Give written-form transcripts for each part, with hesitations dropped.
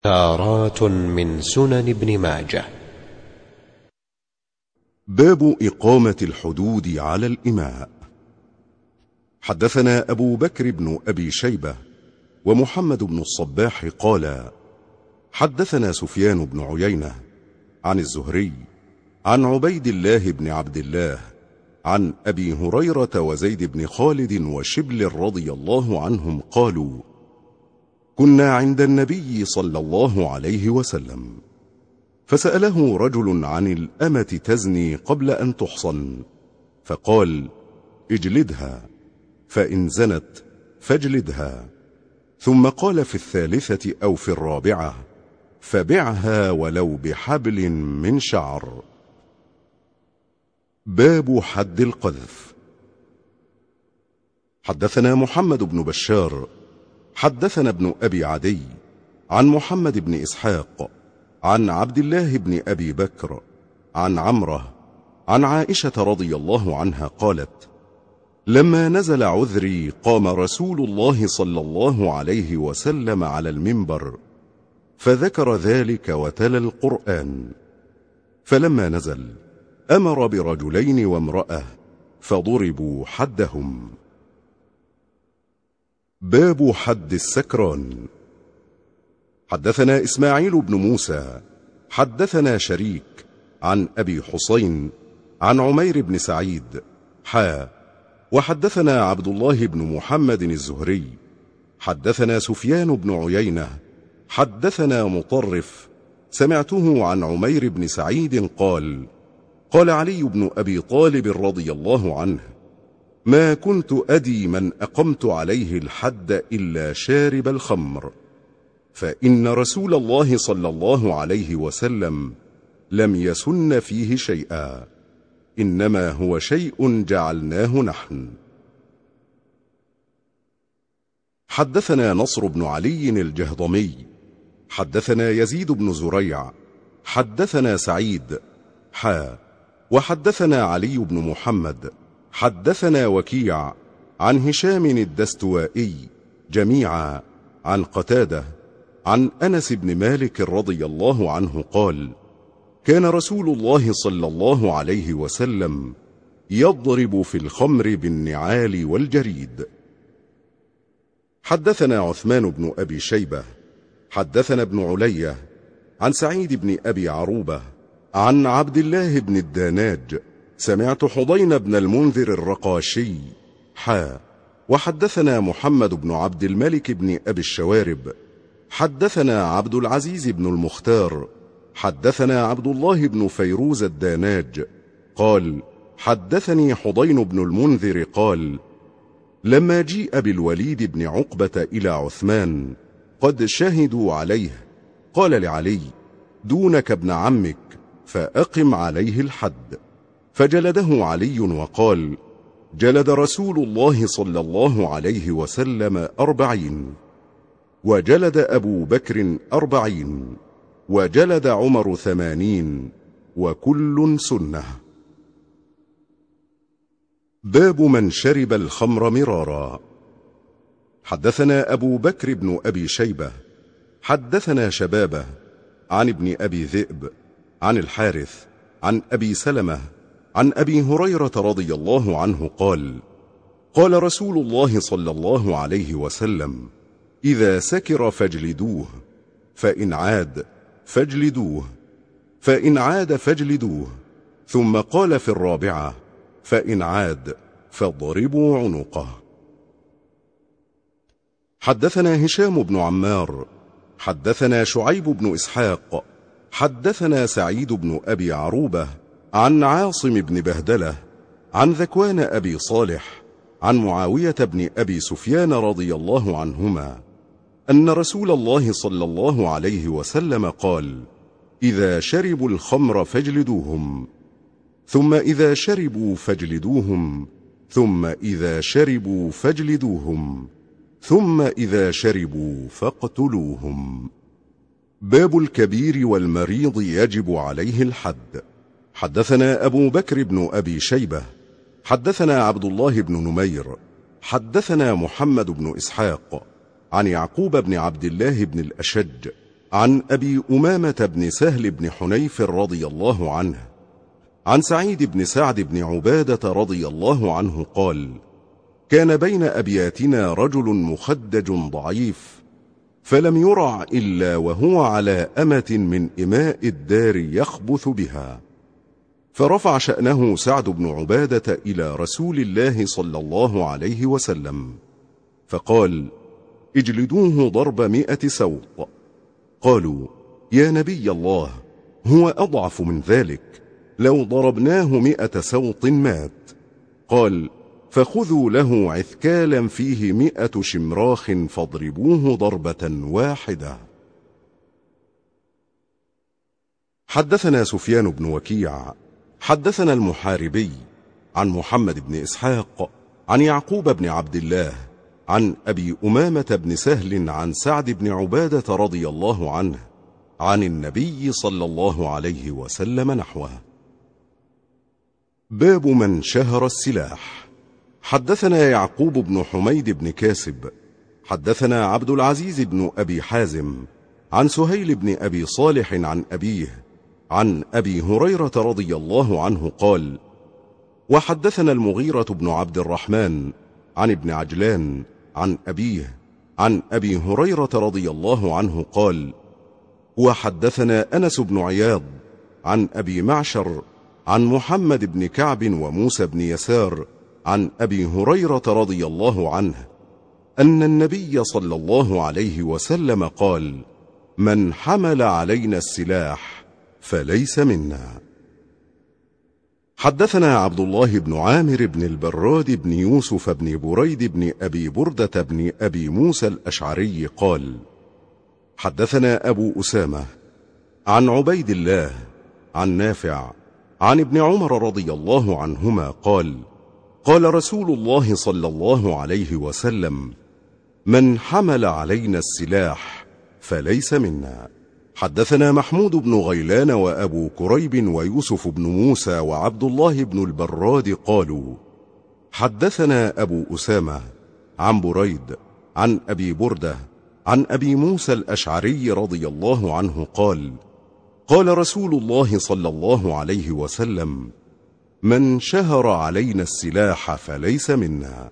تارات من سنن ابن ماجه. باب إقامة الحدود على الإماء. حدثنا أبو بكر بن أبي شيبة ومحمد بن الصباح قال حدثنا سفيان بن عيينة عن الزهري عن عبيد الله بن عبد الله عن أبي هريرة وزيد بن خالد وشبل رضي الله عنهم قالوا كنا عند النبي صلى الله عليه وسلم فسأله رجل عن الأمة تزني قبل أن تحصن فقال اجلدها، فإن زنت فاجلدها. ثم قال في الثالثة أو في الرابعة فبعها ولو بحبل من شعر. باب حد القذف. حدثنا محمد بن بشار حدثنا ابن أبي عدي عن محمد بن إسحاق عن عبد الله بن أبي بكر عن عمره عن عائشة رضي الله عنها قالت لما نزل عذري قام رسول الله صلى الله عليه وسلم على المنبر فذكر ذلك وتلا القرآن، فلما نزل أمر برجلين وامرأة فضربوا حدهم. باب حد السكران. حدثنا إسماعيل بن موسى حدثنا شريك عن أبي حسين عن عمير بن سعيد وحدثنا عبد الله بن محمد الزهري حدثنا سفيان بن عيينة حدثنا مطرف سمعته عن عمير بن سعيد قال قال علي بن أبي طالب رضي الله عنه ما كنت أدي من أقمت عليه الحد إلا شارب الخمر، فإن رسول الله صلى الله عليه وسلم لم يسن فيه شيئا، إنما هو شيء جعلناه نحن. حدثنا نصر بن علي الجهضمي حدثنا يزيد بن زريع حدثنا سعيد وحدثنا علي بن محمد حدثنا وكيع عن هشام الدستوائي جميعا عن قتادة عن أنس بن مالك رضي الله عنه قال كان رسول الله صلى الله عليه وسلم يضرب في الخمر بالنعال والجريد. حدثنا عثمان بن أبي شيبة حدثنا ابن علية عن سعيد بن أبي عروبة عن عبد الله بن الداناج سمعت حضين بن المنذر الرقاشي وحدثنا محمد بن عبد الملك بن أبي الشوارب حدثنا عبد العزيز بن المختار حدثنا عبد الله بن فيروز الداناج قال حدثني حضين بن المنذر قال لما جيء بالوليد بن عقبة إلى عثمان قد شهدوا عليه قال لعلي دونك ابن عمك فأقم عليه الحد، فجلده علي وقال جلد رسول الله صلى الله عليه وسلم 40، وجلد أبو بكر 40، وجلد عمر 80، وكل سنة. باب من شرب الخمر مرارا. حدثنا أبو بكر بن أبي شيبة حدثنا شبابه عن ابن أبي ذئب عن الحارث عن أبي سلمة عن أبي هريرة رضي الله عنه قال قال رسول الله صلى الله عليه وسلم إذا سكر فاجلدوه، فإن عاد فاجلدوه، فإن عاد فاجلدوه. ثم قال في الرابعة فإن عاد فاضربوا عنقه. حدثنا هشام بن عمار حدثنا شعيب بن إسحاق حدثنا سعيد بن أبي عروبة عن عاصم بن بهدلة عن ذكوان أبي صالح عن معاوية بن أبي سفيان رضي الله عنهما أن رسول الله صلى الله عليه وسلم قال إذا شربوا الخمر فاجلدوهم، ثم إذا شربوا فاجلدوهم، ثم إذا شربوا فاجلدوهم، ثم إذا شربوا فاقتلوهم. باب الكبير والمريض يجب عليه الحد. حدثنا أبو بكر بن أبي شيبة حدثنا عبد الله بن نمير حدثنا محمد بن إسحاق عن يعقوب بن عبد الله بن الأشج عن أبي أمامة بن سهل بن حنيف رضي الله عنه عن سعيد بن سعد بن عبادة رضي الله عنه قال: كان بين أبياتنا رجل مخدج ضعيف، فلم يرع إلا وهو على أمة من إماء الدار يخبث بها، فرفع شأنه سعد بن عبادة إلى رسول الله صلى الله عليه وسلم، فقال: اجلدوه ضرب 100 سوط. قالوا: يا نبي الله، هو أضعف من ذلك، لو ضربناه 100 سوط مات. قال: فخذوا له عثكالا فيه 100 شمراخ فاضربوه ضربة واحدة. حدثنا سفيان بن وكيع حدثنا المحاربي عن محمد بن إسحاق عن يعقوب بن عبد الله عن أبي أمامة بن سهل عن سعد بن عبادة رضي الله عنه عن النبي صلى الله عليه وسلم نحوه. باب من شهر السلاح. حدثنا يعقوب بن حميد بن كاسب حدثنا عبد العزيز بن أبي حازم عن سهيل بن أبي صالح عن أبيه عن أبي هريرة رضي الله عنه قال: وحدثنا المغيرة بن عبد الرحمن عن ابن عجلان عن أبيه عن أبي هريرة رضي الله عنه قال: وحدثنا أنس بن عياض عن أبي معشر عن محمد بن كعب وموسى بن يسار عن أبي هريرة رضي الله عنه أن النبي صلى الله عليه وسلم قال: من حمل علينا السلاح فليس منا. حدثنا عبد الله بن عامر بن البراد بن يوسف بن بريد بن أبي بردة بن أبي موسى الأشعري قال: حدثنا أبو أسامة عن عبيد الله عن نافع عن ابن عمر رضي الله عنهما قال: قال رسول الله صلى الله عليه وسلم: من حمل علينا السلاح فليس منا. حدثنا محمود بن غيلان وأبو كريب ويوسف بن موسى وعبد الله بن البراد قالوا: حدثنا أبو أسامة عن بريد عن أبي بردة عن أبي موسى الأشعري رضي الله عنه قال: قال رسول الله صلى الله عليه وسلم: من شهر علينا السلاح فليس منا.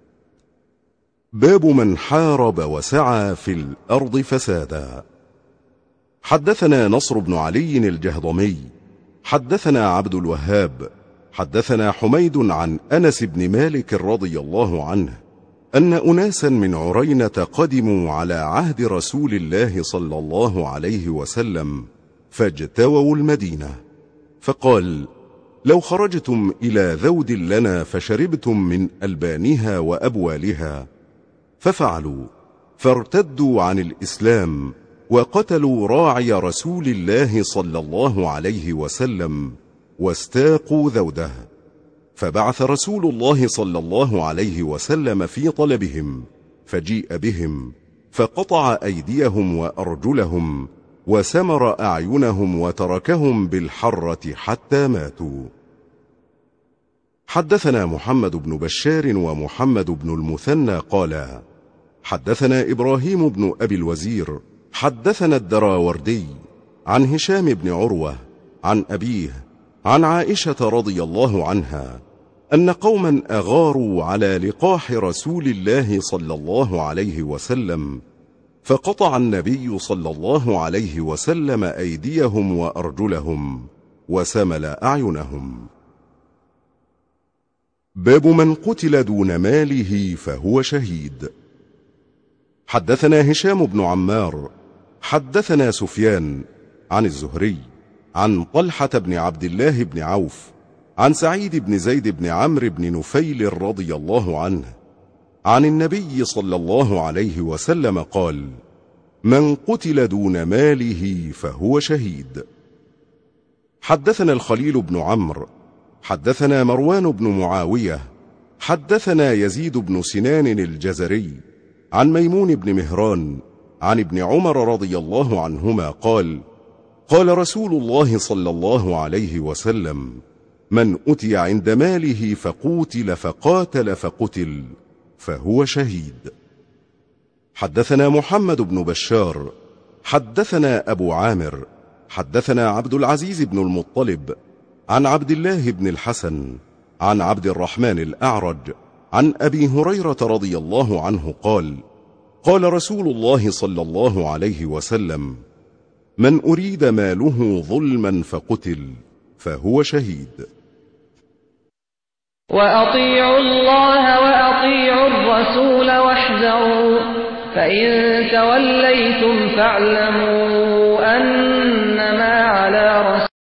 باب من حارب وسعى في الأرض فسادا. حدثنا نصر بن علي الجهضمي حدثنا عبد الوهاب حدثنا حميد عن أنس بن مالك رضي الله عنه أن أناسا من عرينة قدموا على عهد رسول الله صلى الله عليه وسلم فاجتووا المدينة، فقال: لو خرجتم إلى ذود لنا فشربتم من ألبانها وأبوالها، ففعلوا، فارتدوا عن الإسلام وقتلوا راعي رسول الله صلى الله عليه وسلم واستاقوا ذوده، فبعث رسول الله صلى الله عليه وسلم في طلبهم، فجيء بهم فقطع أيديهم وأرجلهم وسمر أعينهم وتركهم بالحرة حتى ماتوا. حدثنا محمد بن بشار ومحمد بن المثنى قالا: حدثنا إبراهيم بن أبي الوزير حدثنا الدراوردي عن هشام بن عروة عن أبيه عن عائشة رضي الله عنها أن قوما أغاروا على لقاح رسول الله صلى الله عليه وسلم، فقطع النبي صلى الله عليه وسلم أيديهم وأرجلهم وسمل أعينهم. باب من قتل دون ماله فهو شهيد. حدثنا هشام بن عمار حدثنا سفيان عن الزهري عن طلحة بن عبد الله بن عوف عن سعيد بن زيد بن عمرو بن نفيل رضي الله عنه عن النبي صلى الله عليه وسلم قال: من قتل دون ماله فهو شهيد. حدثنا الخليل بن عمرو حدثنا مروان بن معاوية حدثنا يزيد بن سنان الجزري عن ميمون بن مهران عن ابن عمر رضي الله عنهما قال: قال رسول الله صلى الله عليه وسلم: من أتي عند ماله فقوتل فقاتل فقتل فهو شهيد. حدثنا محمد بن بشار حدثنا أبو عامر حدثنا عبد العزيز بن المطلب عن عبد الله بن الحسن عن عبد الرحمن الأعرج عن أبي هريرة رضي الله عنه قال: قال رسول الله صلى الله عليه وسلم: من أريد ماله ظلما فقتل فهو شهيد. وأطيعوا الله وأطيعوا الرسول واحذروا، فإن توليتم فاعلموا أنما على رسول